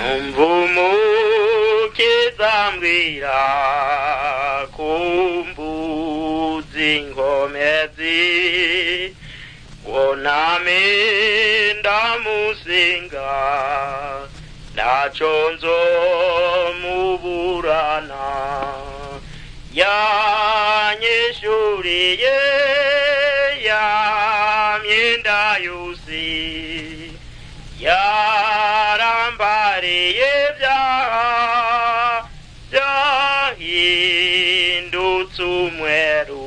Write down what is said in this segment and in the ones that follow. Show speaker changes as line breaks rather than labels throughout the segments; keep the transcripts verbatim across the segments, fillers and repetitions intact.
numvumukizambwira kumbuzi inkomezi woname ndamusinga naco nzomuburana yanyishuriye yamyenda yusi yarambariye vyaha vyahindutse umweru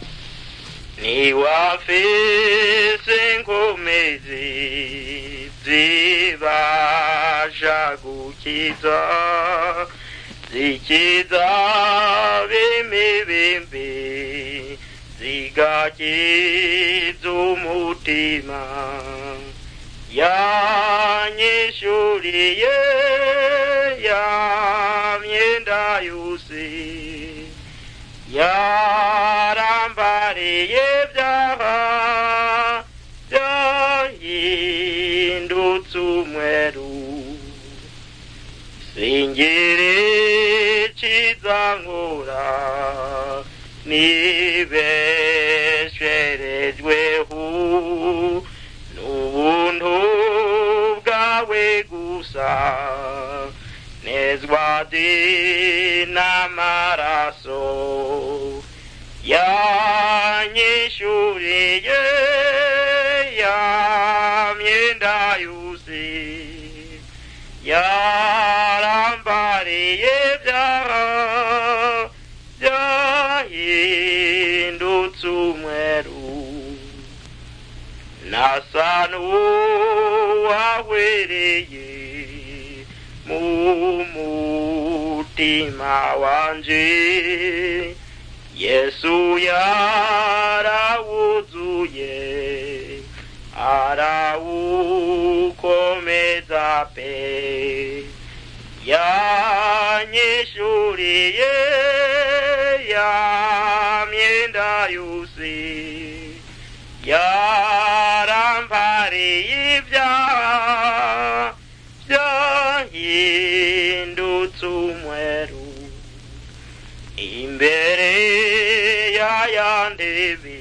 niwafise inkomezi zibasha gukiza zikiza bimibimbi zigakiza umutima yanyishuriye yamyenda yusi yarambariye vyaha vyahindutse umweru singire cizankura nibesherejweho n'ubuntu bwawe gusa nezwadi n'amaraso yanyishuriye yamyenda yusi yarambariye vyaha vyahindutse umweru nasa n'uwahwereye mu mutima wanje Yesu yarawuzuye arawukomeza pe yanyishuriye yamyenda yusi yarambariye ivyaha vyahindutse umweru imbere y'ayandebe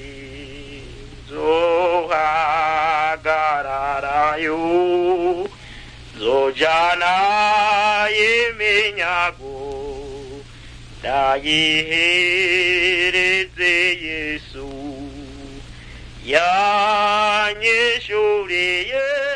nzohagararayo nzojana iminyago ndayihereze Yesu yanyishuriye